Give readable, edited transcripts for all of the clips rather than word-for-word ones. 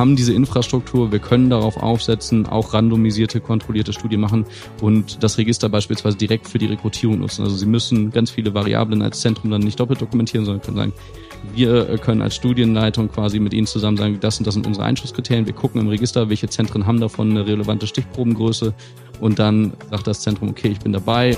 haben diese Infrastruktur, wir können darauf aufsetzen, auch randomisierte, kontrollierte Studien machen und das Register beispielsweise direkt für die Rekrutierung nutzen. Also Sie müssen ganz viele Variablen als Zentrum dann nicht doppelt dokumentieren, sondern können sagen, wir können als Studienleitung quasi mit Ihnen zusammen sagen, das und das sind unsere Einschusskriterien. Wir gucken im Register, welche Zentren haben davon eine relevante Stichprobengröße und dann sagt das Zentrum, okay, ich bin dabei.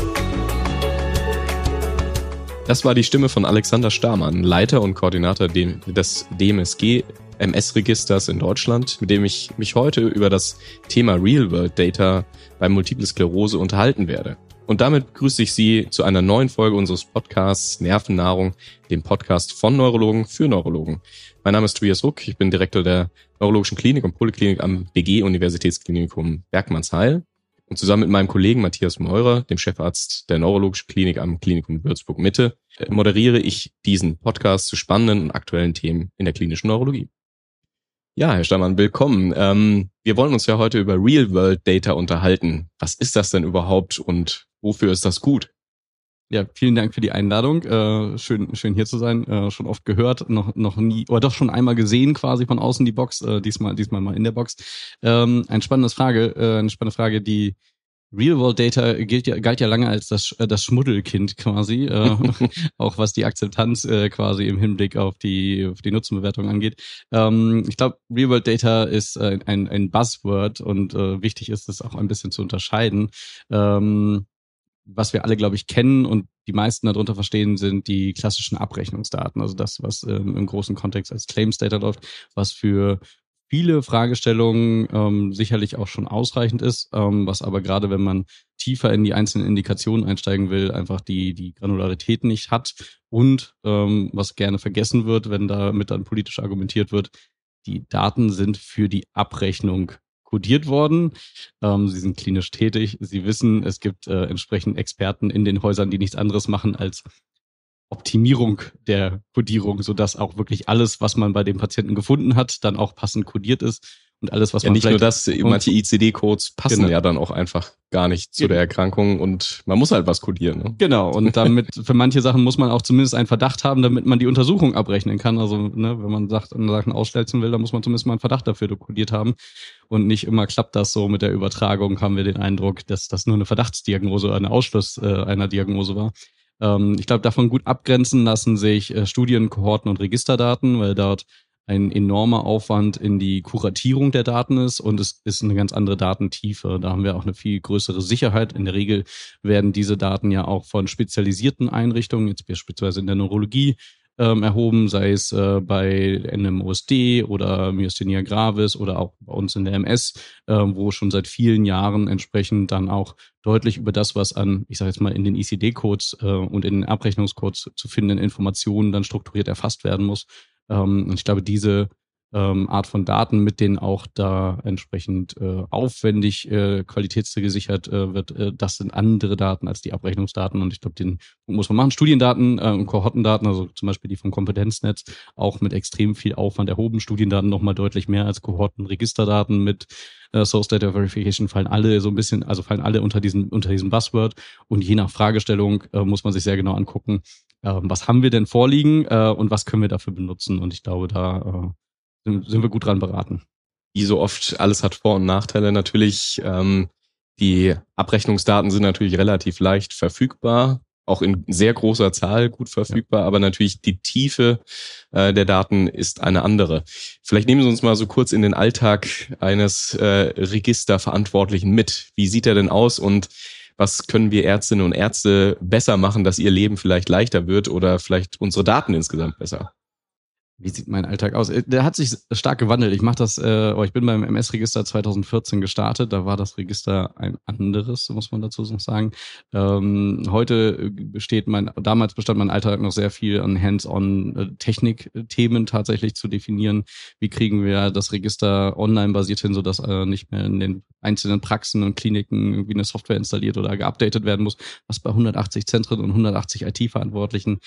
Das war die Stimme von Alexander Stamann, Leiter und Koordinator des DMSG MS-Registers in Deutschland, mit dem ich mich heute über das Thema Real-World-Data bei Multiple Sklerose unterhalten werde. Und damit begrüße ich Sie zu einer neuen Folge unseres Podcasts Nervennahrung, dem Podcast von Neurologen für Neurologen. Mein Name ist Tobias Ruck, ich bin Direktor der Neurologischen Klinik und Poliklinik am BG-Universitätsklinikum Bergmannsheil. Und zusammen mit meinem Kollegen Matthias Meurer, dem Chefarzt der Neurologischen Klinik am Klinikum Würzburg-Mitte, moderiere ich diesen Podcast zu spannenden und aktuellen Themen in der klinischen Neurologie. Ja, Herr Stamann, willkommen. Wir wollen uns ja heute über Real-World-Data unterhalten. Was ist das denn überhaupt und wofür ist das gut? Ja, vielen Dank für die Einladung. Schön hier zu sein. Schon oft gehört, noch nie, oder doch schon einmal gesehen quasi von außen die Box. Diesmal mal in der Box. Eine spannende Frage. Die Real-World-Data galt ja lange als das Schmuddelkind quasi, auch was die Akzeptanz quasi im Hinblick auf die Nutzenbewertung angeht. Ich glaube, Real-World-Data ist ein Buzzword und wichtig ist es auch ein bisschen zu unterscheiden. Was wir alle, glaube ich, kennen und die meisten darunter verstehen, sind die klassischen Abrechnungsdaten. Also das, was im großen Kontext als Claims Data läuft, was für viele Fragestellungen sicherlich auch schon ausreichend ist, was aber gerade, wenn man tiefer in die einzelnen Indikationen einsteigen will, einfach die Granularität nicht hat und was gerne vergessen wird, wenn damit dann politisch argumentiert wird, die Daten sind für die Abrechnung kodiert worden. Sie sind klinisch tätig. Sie wissen, es gibt entsprechend Experten in den Häusern, die nichts anderes machen als Optimierung der Kodierung, sodass auch wirklich alles, was man bei dem Patienten gefunden hat, dann auch passend kodiert ist. Und alles, was ja, man nicht nur das, manche ICD-Codes passen genau. Ja dann auch einfach gar nicht zu der Erkrankung und man muss halt was kodieren. Ne? Genau, und damit für manche Sachen muss man auch zumindest einen Verdacht haben, damit man die Untersuchung abrechnen kann. Also wenn man Sachen ausschließen will, dann muss man zumindest mal einen Verdacht dafür kodiert haben. Und nicht immer klappt das so mit der Übertragung, haben wir den Eindruck, dass das nur eine Verdachtsdiagnose oder ein Ausschluss einer Diagnose war. Ich glaube, davon gut abgrenzen lassen sich Studien, Kohorten und Registerdaten, weil dort ein enormer Aufwand in die Kuratierung der Daten ist und es ist eine ganz andere Datentiefe. Da haben wir auch eine viel größere Sicherheit. In der Regel werden diese Daten ja auch von spezialisierten Einrichtungen, jetzt beispielsweise in der Neurologie, erhoben, sei es bei NMOSD oder Myasthenia gravis oder auch bei uns in der MS, wo schon seit vielen Jahren entsprechend dann auch deutlich über das, was an, ich sage jetzt mal, in den ICD-Codes und in den Abrechnungscodes zu findenden Informationen dann strukturiert erfasst werden muss. Und ich glaube, diese Art von Daten, mit denen auch da entsprechend aufwendig qualitätsgesichert wird, das sind andere Daten als die Abrechnungsdaten. Und ich glaube, den muss man machen. Studiendaten und Kohortendaten, also zum Beispiel die vom Kompetenznetz, auch mit extrem viel Aufwand erhoben. Studiendaten nochmal deutlich mehr als Kohorten-Registerdaten mit Source Data Verification fallen alle unter diesem Buzzword. Und je nach Fragestellung muss man sich sehr genau angucken, was haben wir denn vorliegen und was können wir dafür benutzen. Und ich glaube, da sind wir gut dran beraten. Wie so oft, alles hat Vor- und Nachteile natürlich. Die Abrechnungsdaten sind natürlich relativ leicht verfügbar, auch in sehr großer Zahl gut verfügbar, aber natürlich die Tiefe der Daten ist eine andere. Vielleicht nehmen Sie uns mal so kurz in den Alltag eines Registerverantwortlichen mit. Wie sieht er denn aus und was können wir Ärztinnen und Ärzte besser machen, dass ihr Leben vielleicht leichter wird oder vielleicht unsere Daten insgesamt besser? Wie sieht mein Alltag aus? Der hat sich stark gewandelt. Ich bin beim MS-Register 2014 gestartet. Da war das Register ein anderes, muss man dazu noch sagen. Damals bestand mein Alltag noch sehr viel an Hands-on Technikthemen tatsächlich zu definieren. Wie kriegen wir das Register online basiert hin, sodass nicht mehr in den einzelnen Praxen und Kliniken irgendwie eine Software installiert oder geupdatet werden muss, was bei 180 Zentren und 180 IT-Verantwortlichen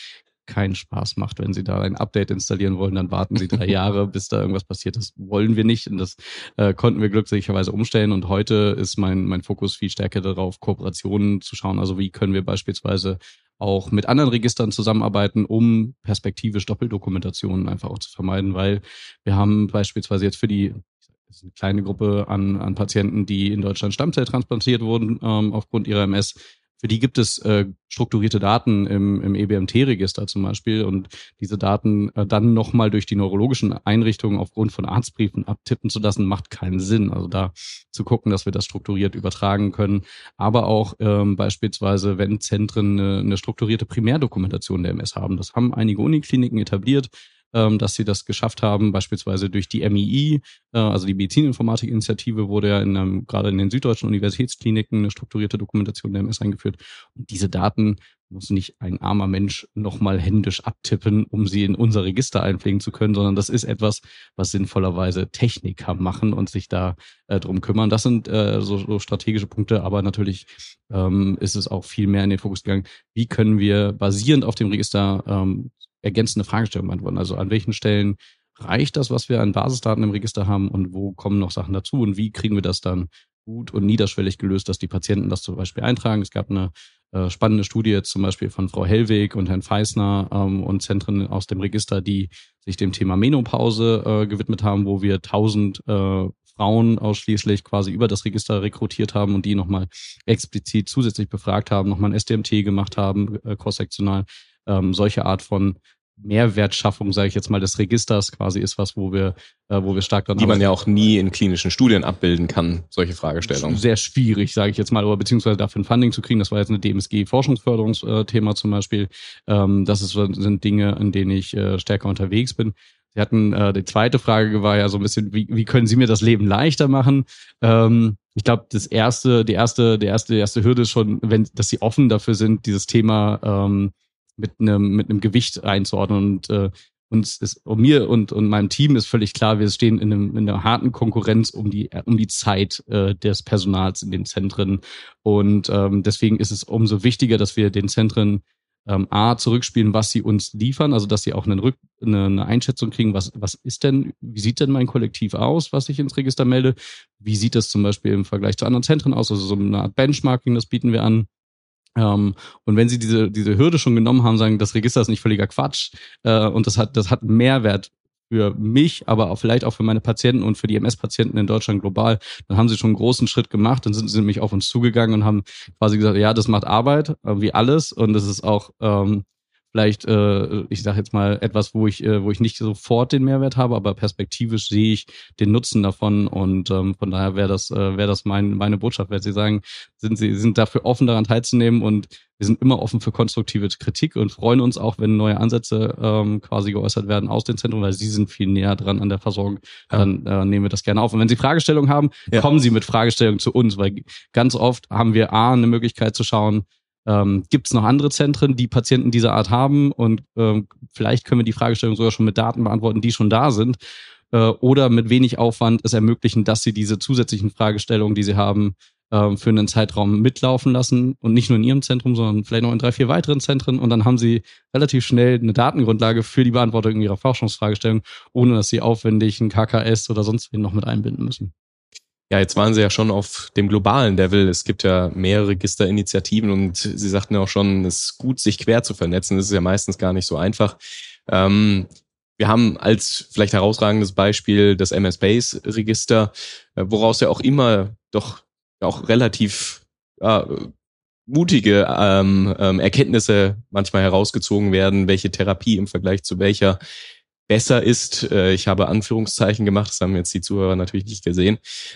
keinen Spaß macht. Wenn Sie da ein Update installieren wollen, dann warten Sie 3 Jahre, bis da irgendwas passiert. Das wollen wir nicht und das konnten wir glücklicherweise umstellen. Und heute ist mein Fokus viel stärker darauf, Kooperationen zu schauen. Also wie können wir beispielsweise auch mit anderen Registern zusammenarbeiten, um perspektivisch Doppeldokumentationen einfach auch zu vermeiden, weil wir haben beispielsweise jetzt das ist eine kleine Gruppe an Patienten, die in Deutschland Stammzelltransplantiert wurden aufgrund ihrer MS. Für die gibt es strukturierte Daten im EBMT-Register zum Beispiel und diese Daten dann nochmal durch die neurologischen Einrichtungen aufgrund von Arztbriefen abtippen zu lassen, macht keinen Sinn. Also da zu gucken, dass wir das strukturiert übertragen können, aber auch beispielsweise, wenn Zentren eine strukturierte Primärdokumentation der MS haben. Das haben einige Unikliniken etabliert, dass sie das geschafft haben, beispielsweise durch die MII, also die Medizininformatik-Initiative wurde ja gerade in den süddeutschen Universitätskliniken eine strukturierte Dokumentation der MS eingeführt. Und diese Daten muss nicht ein armer Mensch nochmal händisch abtippen, um sie in unser Register einpflegen zu können, sondern das ist etwas, was sinnvollerweise Techniker machen und sich da drum kümmern. Das sind so strategische Punkte, aber natürlich ist es auch viel mehr in den Fokus gegangen, wie können wir basierend auf dem Register ergänzende Fragestellungen beantworten. Also an welchen Stellen reicht das, was wir an Basisdaten im Register haben und wo kommen noch Sachen dazu und wie kriegen wir das dann gut und niederschwellig gelöst, dass die Patienten das zum Beispiel eintragen. Es gab eine spannende Studie jetzt zum Beispiel von Frau Hellweg und Herrn Feisner und Zentren aus dem Register, die sich dem Thema Menopause gewidmet haben, wo wir 1000 Frauen ausschließlich quasi über das Register rekrutiert haben und die nochmal explizit zusätzlich befragt haben, nochmal ein SDMT gemacht haben, cross-sektional. Solche Art von Mehrwertschaffung, sage ich jetzt mal, des Registers quasi ist was, wo wir stark dran arbeiten. Die man ja auch nie in klinischen Studien abbilden kann, solche Fragestellungen. Sehr schwierig, sage ich jetzt mal, oder beziehungsweise dafür ein Funding zu kriegen. Das war jetzt eine DMSG-Forschungsförderungsthema zum Beispiel. Sind Dinge, in denen ich stärker unterwegs bin. Sie hatten die zweite Frage war ja so ein bisschen, wie können Sie mir das Leben leichter machen? Ich glaube, die erste Hürde ist schon, dass Sie offen dafür sind, dieses Thema mit einem Gewicht einzuordnen und mir und meinem Team ist völlig klar, wir stehen in einer harten Konkurrenz um die Zeit des Personals in den Zentren und deswegen ist es umso wichtiger, dass wir den Zentren zurückspielen, was sie uns liefern, also dass sie auch eine Einschätzung kriegen, wie sieht denn mein Kollektiv aus, was ich ins Register melde, wie sieht das zum Beispiel im Vergleich zu anderen Zentren aus, also so eine Art Benchmarking, das bieten wir an. Und wenn sie diese Hürde schon genommen haben, sagen, das Register ist nicht völliger Quatsch und das hat Mehrwert für mich, aber auch vielleicht auch für meine Patienten und für die MS-Patienten in Deutschland global, dann haben sie schon einen großen Schritt gemacht, dann sind sie nämlich auf uns zugegangen und haben quasi gesagt, ja, das macht Arbeit, wie alles und das ist auch vielleicht, ich sage jetzt mal, etwas, wo ich nicht sofort den Mehrwert habe, aber perspektivisch sehe ich den Nutzen davon und von daher wäre das meine Botschaft, wenn Sie sagen, sind dafür offen daran teilzunehmen und wir sind immer offen für konstruktive Kritik und freuen uns auch, wenn neue Ansätze quasi geäußert werden aus den Zentren, weil Sie sind viel näher dran an der Versorgung, dann nehmen wir das gerne auf. Und wenn Sie Fragestellungen haben, kommen Sie mit Fragestellungen zu uns, weil ganz oft haben wir eine Möglichkeit zu schauen, gibt es noch andere Zentren, die Patienten dieser Art haben und vielleicht können wir die Fragestellung sogar schon mit Daten beantworten, die schon da sind oder mit wenig Aufwand es ermöglichen, dass sie diese zusätzlichen Fragestellungen, die sie haben, für einen Zeitraum mitlaufen lassen und nicht nur in ihrem Zentrum, sondern vielleicht noch in 3, 4 weiteren Zentren und dann haben sie relativ schnell eine Datengrundlage für die Beantwortung ihrer Forschungsfragestellung, ohne dass sie aufwendig ein KKS oder sonst wen noch mit einbinden müssen. Ja, jetzt waren Sie ja schon auf dem globalen Level. Es gibt ja mehrere Registerinitiativen und Sie sagten ja auch schon, es ist gut, sich quer zu vernetzen. Das ist ja meistens gar nicht so einfach. Wir haben als vielleicht herausragendes Beispiel das MS-Base-Register, woraus ja auch immer doch auch relativ mutige Erkenntnisse manchmal herausgezogen werden, welche Therapie im Vergleich zu welcher besser ist. Ich habe Anführungszeichen gemacht, das haben jetzt die Zuhörer natürlich nicht gesehen.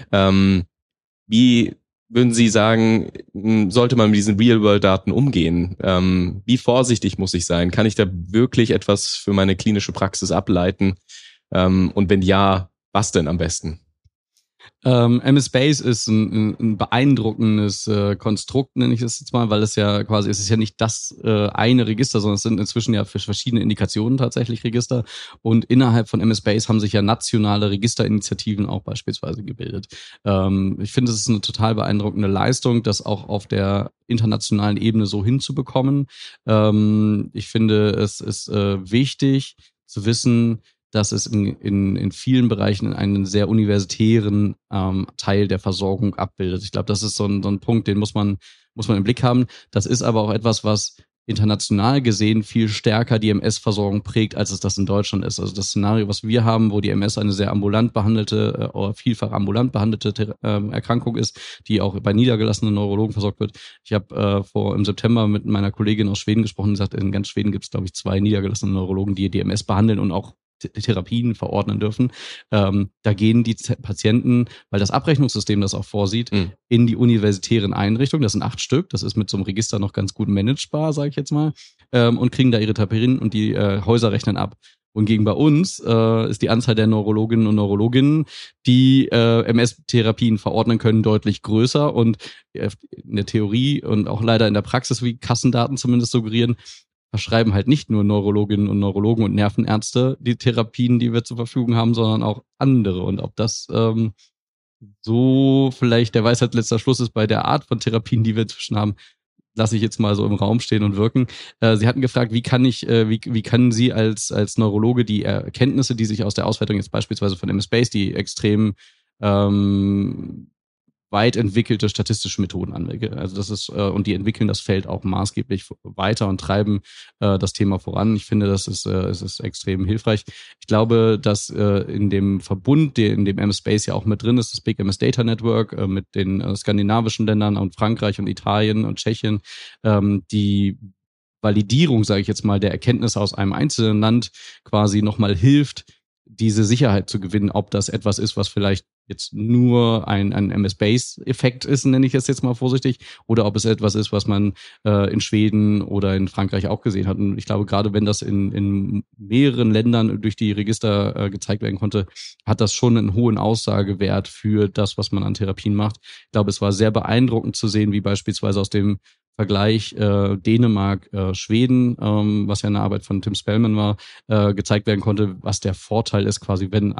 Wie würden Sie sagen, sollte man mit diesen Real-World-Daten umgehen? Wie vorsichtig muss ich sein? Kann ich da wirklich etwas für meine klinische Praxis ableiten? Und wenn ja, was denn am besten? MS-Base ist ein beeindruckendes Konstrukt, nenne ich es jetzt mal, weil es ja quasi, es ist ja nicht das eine Register, sondern es sind inzwischen ja für verschiedene Indikationen tatsächlich Register. Und innerhalb von MS-Base haben sich ja nationale Registerinitiativen auch beispielsweise gebildet. Ich finde, es ist eine total beeindruckende Leistung, das auch auf der internationalen Ebene so hinzubekommen. Ich finde, es ist wichtig zu wissen, dass es in vielen Bereichen einen sehr universitären Teil der Versorgung abbildet. Ich glaube, das ist so ein Punkt, den muss man im Blick haben. Das ist aber auch etwas, was international gesehen viel stärker die MS-Versorgung prägt, als es das in Deutschland ist. Also das Szenario, was wir haben, wo die MS eine sehr ambulant behandelte oder vielfach ambulant behandelte Erkrankung ist, die auch bei niedergelassenen Neurologen versorgt wird. Ich habe im September mit meiner Kollegin aus Schweden gesprochen und gesagt, in ganz Schweden gibt es, glaube ich, 2 niedergelassene Neurologen, die MS behandeln und auch Therapien verordnen dürfen. Da gehen die Patienten, weil das Abrechnungssystem das auch vorsieht, in die universitären Einrichtungen. Das sind 8 Stück. Das ist mit so einem Register noch ganz gut managebar, sage ich jetzt mal. Und kriegen da ihre Therapien und die Häuser rechnen ab. Und gegen bei uns ist die Anzahl der Neurologinnen und Neurologinnen, die MS-Therapien verordnen können, deutlich größer. Und in der Theorie und auch leider in der Praxis, wie Kassendaten zumindest suggerieren, verschreiben halt nicht nur Neurologinnen und Neurologen und Nervenärzte die Therapien, die wir zur Verfügung haben, sondern auch andere. Und ob das so vielleicht der Weisheit letzter Schluss ist bei der Art von Therapien, die wir inzwischen haben, lasse ich jetzt mal so im Raum stehen und wirken. Sie hatten gefragt, wie kann Sie als Neurologe die Erkenntnisse, die sich aus der Auswertung jetzt beispielsweise von MS-Base, die extrem weit entwickelte statistische Methoden anwenden. Also das ist, und die entwickeln das Feld auch maßgeblich weiter und treiben das Thema voran. Ich finde, es ist extrem hilfreich. Ich glaube, dass in dem Verbund, in dem MS-Base ja auch mit drin ist, das Big MS Data Network mit den skandinavischen Ländern und Frankreich und Italien und Tschechien, die Validierung, sage ich jetzt mal, der Erkenntnisse aus einem einzelnen Land quasi nochmal hilft, diese Sicherheit zu gewinnen, ob das etwas ist, was vielleicht jetzt nur ein MS-Base-Effekt ist, nenne ich es jetzt mal vorsichtig, oder ob es etwas ist, was man in Schweden oder in Frankreich auch gesehen hat. Und ich glaube, gerade wenn das in mehreren Ländern durch die Register gezeigt werden konnte, hat das schon einen hohen Aussagewert für das, was man an Therapien macht. Ich glaube, es war sehr beeindruckend zu sehen, wie beispielsweise aus dem Vergleich Dänemark, Schweden, was ja eine Arbeit von Tim Spellman war, gezeigt werden konnte, was der Vorteil ist quasi, wenn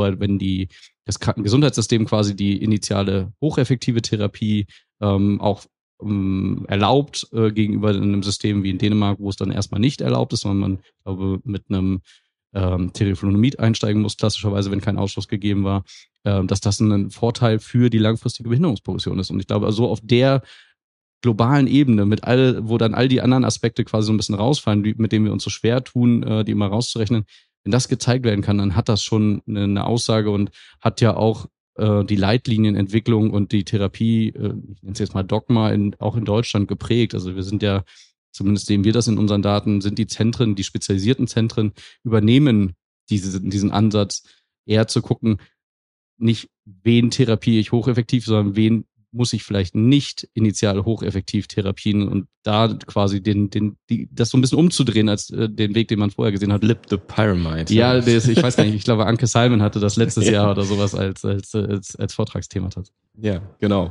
das Krankengesundheitssystem quasi die initiale hocheffektive Therapie auch erlaubt gegenüber einem System wie in Dänemark, wo es dann erstmal nicht erlaubt ist, sondern man, glaube, mit einem Teriflunomid einsteigen muss, klassischerweise, wenn kein Ausschluss gegeben war, dass das ein Vorteil für die langfristige Behinderungsprogression ist. Und ich glaube, also auf der globalen Ebene, wo dann all die anderen Aspekte quasi so ein bisschen rausfallen, mit denen wir uns so schwer tun, die immer rauszurechnen, wenn das gezeigt werden kann, dann hat das schon eine Aussage und hat ja auch die Leitlinienentwicklung und die Therapie, ich nenne es jetzt mal Dogma, auch in Deutschland geprägt. Also wir sind ja, zumindest sehen wir das in unseren Daten, sind die Zentren, die spezialisierten Zentren, übernehmen diesen Ansatz, eher zu gucken, nicht wen therapiere ich hocheffektiv, sondern wen muss ich vielleicht nicht initial hocheffektiv therapien und da quasi das so ein bisschen umzudrehen als den Weg, den man vorher gesehen hat. Flip the Pyramid. Ja, ich weiß gar nicht, ich glaube, Anke Simon hatte das letztes Jahr oder sowas als Vortragsthema. Ja, genau.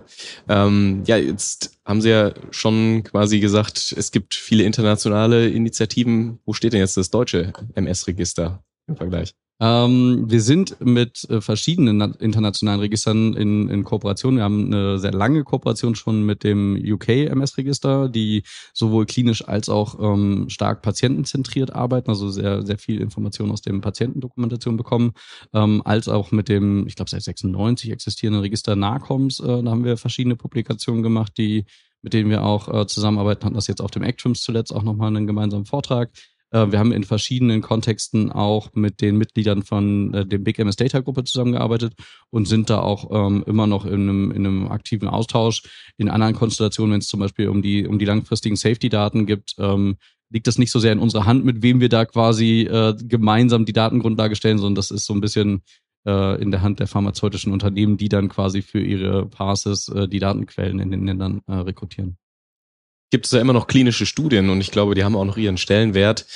Jetzt haben Sie ja schon quasi gesagt, es gibt viele internationale Initiativen. Wo steht denn jetzt das deutsche MS-Register im Vergleich? Wir sind mit verschiedenen internationalen Registern in Kooperation. Wir haben eine sehr lange Kooperation schon mit dem UK-MS-Register, die sowohl klinisch als auch stark patientenzentriert arbeiten, also sehr, sehr viel Information aus dem Patientendokumentation bekommen, als auch mit dem, ich glaube, seit 96 existierenden Register NARCOMS. Da haben wir verschiedene Publikationen gemacht, mit denen wir auch zusammenarbeiten, hatten das jetzt auf dem ACTRIMS zuletzt auch nochmal einen gemeinsamen Vortrag. Wir haben in verschiedenen Kontexten auch mit den Mitgliedern von dem Big MS Data Gruppe zusammengearbeitet und sind da auch immer noch in einem aktiven Austausch. In anderen Konstellationen, wenn es zum Beispiel um die langfristigen Safety-Daten gibt, liegt das nicht so sehr in unserer Hand, mit wem wir da quasi gemeinsam die Datengrundlage stellen, sondern das ist so ein bisschen in der Hand der pharmazeutischen Unternehmen, die dann quasi für ihre Passes die Datenquellen in den Ländern rekrutieren. Gibt es ja immer noch klinische Studien und ich glaube, die haben auch noch ihren Stellenwert.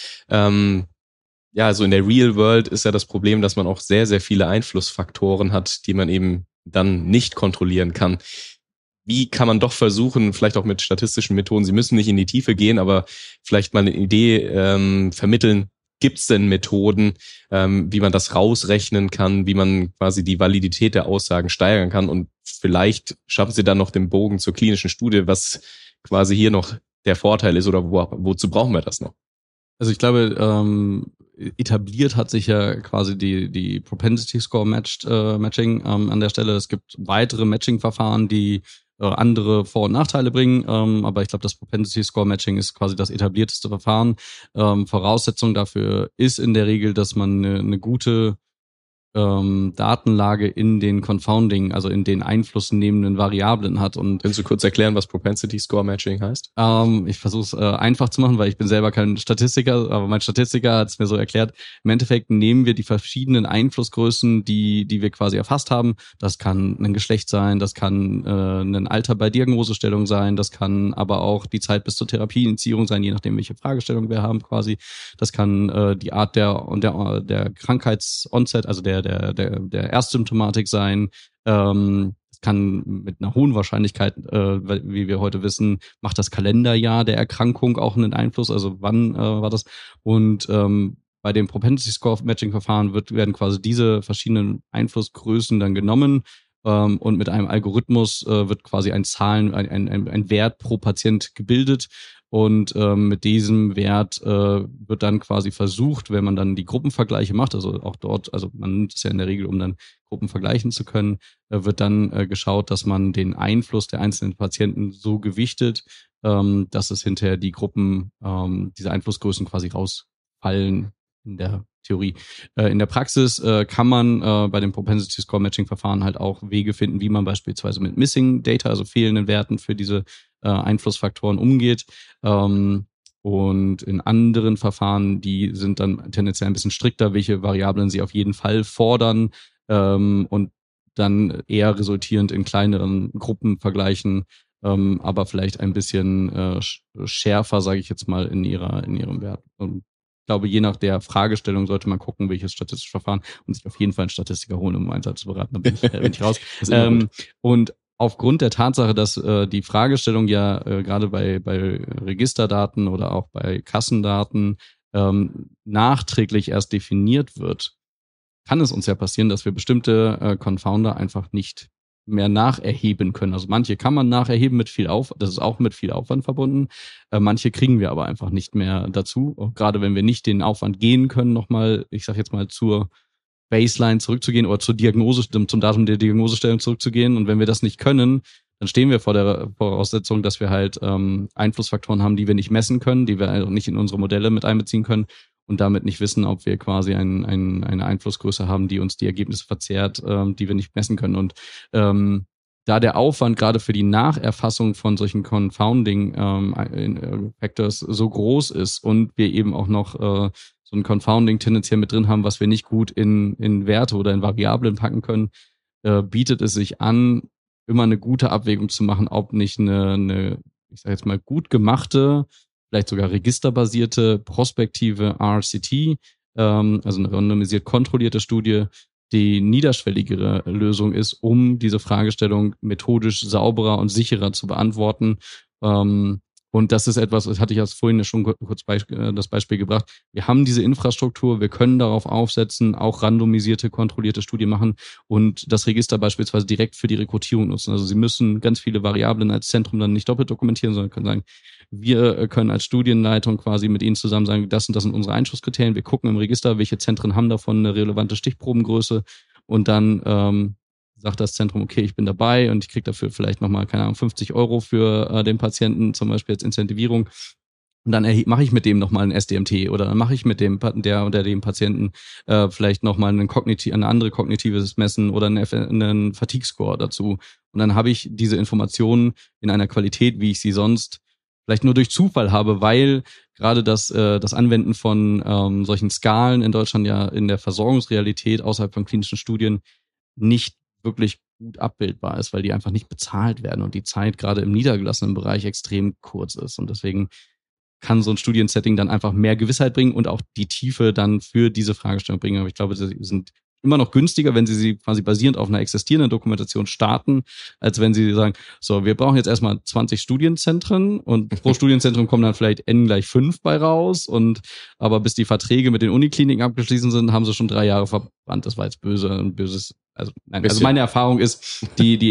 Also in der Real World ist ja das Problem, dass man auch sehr, sehr viele Einflussfaktoren hat, die man eben dann nicht kontrollieren kann. Wie kann man doch versuchen, vielleicht auch mit statistischen Methoden, Sie müssen nicht in die Tiefe gehen, aber vielleicht mal eine Idee vermitteln, gibt es denn Methoden, wie man das rausrechnen kann, wie man quasi die Validität der Aussagen steigern kann, und vielleicht schaffen Sie dann noch den Bogen zur klinischen Studie, was quasi hier noch der Vorteil ist, oder wozu brauchen wir das noch? Also ich glaube, etabliert hat sich ja quasi die Propensity Score Matching an der Stelle. Es gibt weitere Matching-Verfahren, die andere Vor- und Nachteile bringen, aber ich glaube, das Propensity Score Matching ist quasi das etablierteste Verfahren. Voraussetzung dafür ist in der Regel, dass man eine gute Datenlage in den Confounding, also in den einflussnehmenden Variablen hat. Und kannst du kurz erklären, was Propensity Score Matching heißt? Ich versuche es einfach zu machen, weil ich bin selber kein Statistiker, aber mein Statistiker hat es mir so erklärt. Im Endeffekt nehmen wir die verschiedenen Einflussgrößen, die wir quasi erfasst haben. Das kann ein Geschlecht sein, das kann ein Alter bei Diagnosestellung sein, das kann aber auch die Zeit bis zur Therapieinitiierung sein, je nachdem, welche Fragestellung wir haben quasi. Das kann die Art der Krankheits-Onset, also der Erstsymptomatik sein. Es kann mit einer hohen Wahrscheinlichkeit, wie wir heute wissen, macht das Kalenderjahr der Erkrankung auch einen Einfluss. Also wann war das? Und bei dem Propensity Score Matching Verfahren werden quasi diese verschiedenen Einflussgrößen dann genommen. Und mit einem Algorithmus wird quasi ein Wert pro Patient gebildet. Und mit diesem Wert wird dann quasi versucht, wenn man dann die Gruppenvergleiche macht, also auch dort, also man nimmt es ja in der Regel, um dann Gruppen vergleichen zu können, wird dann geschaut, dass man den Einfluss der einzelnen Patienten so gewichtet, dass es hinterher die Gruppen, diese Einflussgrößen quasi rausfallen in der Theorie. In der Praxis kann man bei dem Propensity Score Matching Verfahren halt auch Wege finden, wie man beispielsweise mit Missing Data, also fehlenden Werten für diese Einflussfaktoren umgeht. Und in anderen Verfahren, die sind dann tendenziell ein bisschen strikter, welche Variablen sie auf jeden Fall fordern, und dann eher resultierend in kleineren Gruppenvergleichen, aber vielleicht ein bisschen schärfer, sage ich jetzt mal, in ihrem Wert. Und ich glaube, je nach der Fragestellung sollte man gucken, welches statistische Verfahren, und sich auf jeden Fall einen Statistiker holen, um Einsatz zu beraten. Da bin ich raus. Und aufgrund der Tatsache, dass die Fragestellung ja gerade bei Registerdaten oder auch bei Kassendaten nachträglich erst definiert wird, kann es uns ja passieren, dass wir bestimmte Confounder einfach nicht mehr nacherheben können. Also manche kann man nacherheben mit viel Aufwand, das ist auch mit viel Aufwand verbunden. Manche kriegen wir aber einfach nicht mehr dazu. Auch gerade wenn wir nicht den Aufwand gehen können, nochmal, ich sag jetzt mal, zur Baseline zurückzugehen oder zum Datum der Diagnosestellung zurückzugehen. Und wenn wir das nicht können, dann stehen wir vor der Voraussetzung, dass wir halt Einflussfaktoren haben, die wir nicht messen können, die wir also nicht in unsere Modelle mit einbeziehen können und damit nicht wissen, ob wir quasi eine Einflussgröße haben, die uns die Ergebnisse verzerrt, die wir nicht messen können. Und da der Aufwand gerade für die Nacherfassung von solchen Confounding Factors so groß ist und wir eben auch noch so ein Confounding tendenziell mit drin haben, was wir nicht gut in Werte oder in Variablen packen können, bietet es sich an, immer eine gute Abwägung zu machen, ob nicht eine ich sage jetzt mal, gut gemachte, vielleicht sogar registerbasierte, prospektive RCT, also eine randomisiert kontrollierte Studie, die niederschwelligere Lösung ist, um diese Fragestellung methodisch sauberer und sicherer zu beantworten. Und das ist etwas, das hatte ich ja vorhin schon kurz das Beispiel gebracht. Wir haben diese Infrastruktur, wir können darauf aufsetzen, auch randomisierte, kontrollierte Studien machen und das Register beispielsweise direkt für die Rekrutierung nutzen. Also Sie müssen ganz viele Variablen als Zentrum dann nicht doppelt dokumentieren, sondern können sagen, wir können als Studienleitung quasi mit Ihnen zusammen sagen, das und das sind unsere Einschusskriterien. Wir gucken im Register, welche Zentren haben davon eine relevante Stichprobengröße und dann sagt das Zentrum, okay, ich bin dabei und ich kriege dafür vielleicht nochmal, keine Ahnung, 50 € für den Patienten, zum Beispiel als Incentivierung. Und dann mache ich mit dem nochmal ein SDMT oder dann mache ich mit dem dem Patienten vielleicht nochmal ein andere kognitives Messen oder einen Fatigue-Score dazu. Und dann habe ich diese Informationen in einer Qualität, wie ich sie sonst vielleicht nur durch Zufall habe, weil gerade das Anwenden von solchen Skalen in Deutschland ja in der Versorgungsrealität außerhalb von klinischen Studien nicht wirklich gut abbildbar ist, weil die einfach nicht bezahlt werden und die Zeit gerade im niedergelassenen Bereich extrem kurz ist. Und deswegen kann so ein Studiensetting dann einfach mehr Gewissheit bringen und auch die Tiefe dann für diese Fragestellung bringen. Aber ich glaube, sie sind immer noch günstiger, wenn sie quasi basierend auf einer existierenden Dokumentation starten, als wenn sie sagen, so, wir brauchen jetzt erstmal 20 Studienzentren und pro Studienzentrum kommen dann vielleicht N = 5 bei raus aber bis die Verträge mit den Unikliniken abgeschlossen sind, haben sie schon 3 Jahre verbrannt. Das war jetzt böses, also nein, also meine Erfahrung ist,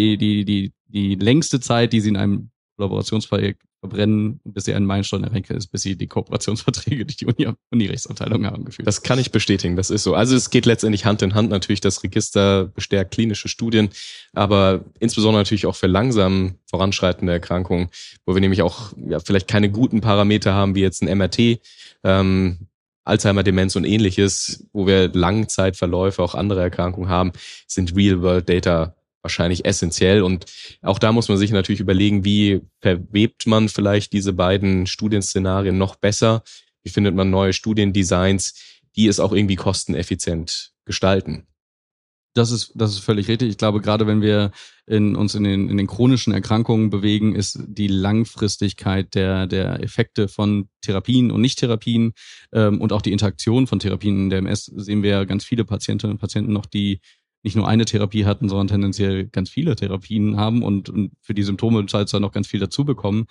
die längste Zeit, die sie in einem Kollaborationsprojekt verbrennen, bis sie einen Meilenstein erreichen, ist, bis sie die Kooperationsverträge durch die Uni-Rechtsabteilung haben geführt. Das kann ich bestätigen, das ist so. Also es geht letztendlich Hand in Hand natürlich, das Register bestärkt klinische Studien, aber insbesondere natürlich auch für langsam voranschreitende Erkrankungen, wo wir nämlich auch vielleicht keine guten Parameter haben, wie jetzt ein MRT, Alzheimer-Demenz und ähnliches, wo wir Langzeitverläufe, auch andere Erkrankungen haben, sind Real-World-Data wahrscheinlich essentiell. Und auch da muss man sich natürlich überlegen, wie verwebt man vielleicht diese beiden Studienszenarien noch besser? Wie findet man neue Studiendesigns, die es auch irgendwie kosteneffizient gestalten? Das ist völlig richtig. Ich glaube, gerade wenn wir uns in den chronischen Erkrankungen bewegen, ist die Langfristigkeit der Effekte von Therapien und Nicht-Therapien und auch die Interaktion von Therapien in der MS sehen wir ganz viele Patientinnen und Patienten noch, die nicht nur eine Therapie hatten, sondern tendenziell ganz viele Therapien haben und für die Symptome dann noch ganz viel dazu bekommen.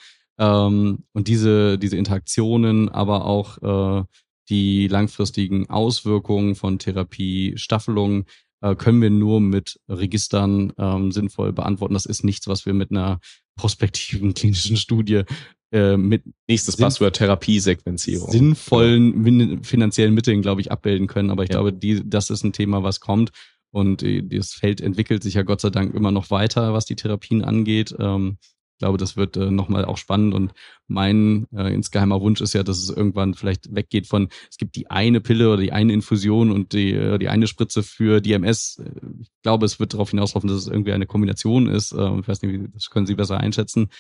Und diese Interaktionen, aber auch die langfristigen Auswirkungen von Therapiestaffelungen können wir nur mit Registern sinnvoll beantworten. Das ist nichts, was wir mit einer prospektiven klinischen Studie mit nächstes Passwort Therapiesequenzierung sinnvollen finanziellen Mitteln, glaube ich, abbilden können. Aber ich glaube, das ist ein Thema, was kommt. Und das Feld entwickelt sich ja Gott sei Dank immer noch weiter, was die Therapien angeht. Ich glaube, das wird nochmal auch spannend und mein insgeheimer Wunsch ist ja, dass es irgendwann vielleicht weggeht von, es gibt die eine Pille oder die eine Infusion und die eine Spritze für die MS. Ich glaube, es wird darauf hinauslaufen, dass es irgendwie eine Kombination ist. Ich weiß nicht, das können Sie besser einschätzen.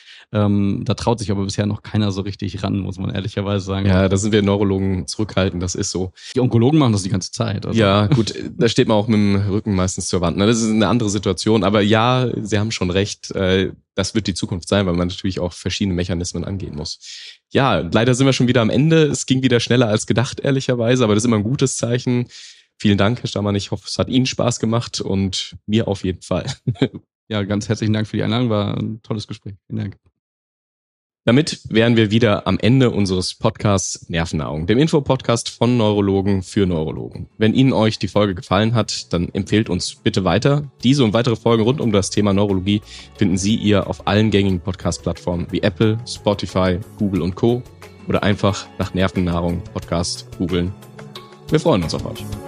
Da traut sich aber bisher noch keiner so richtig ran, muss man ehrlicherweise sagen. Ja, da sind wir Neurologen zurückhaltend, das ist so. Die Onkologen machen das die ganze Zeit. Also. Ja, gut, da steht man auch mit dem Rücken meistens zur Wand. Das ist eine andere Situation, aber ja, Sie haben schon recht, das wird die Zukunft sein, weil man natürlich auch verschiedene Mechanismen angehen muss. Ja, leider sind wir schon wieder am Ende. Es ging wieder schneller als gedacht, ehrlicherweise, aber das ist immer ein gutes Zeichen. Vielen Dank, Herr Stammann. Ich hoffe, es hat Ihnen Spaß gemacht und mir auf jeden Fall. Ja, ganz herzlichen Dank für die Einladung. War ein tolles Gespräch. Vielen Dank. Damit wären wir wieder am Ende unseres Podcasts Nervennahrung, dem Info-Podcast von Neurologen für Neurologen. Wenn Ihnen euch die Folge gefallen hat, dann empfehlt uns bitte weiter. Diese und weitere Folgen rund um das Thema Neurologie finden Sie auf allen gängigen Podcast-Plattformen wie Apple, Spotify, Google und Co. oder einfach nach Nervennahrung Podcast googeln. Wir freuen uns auf euch.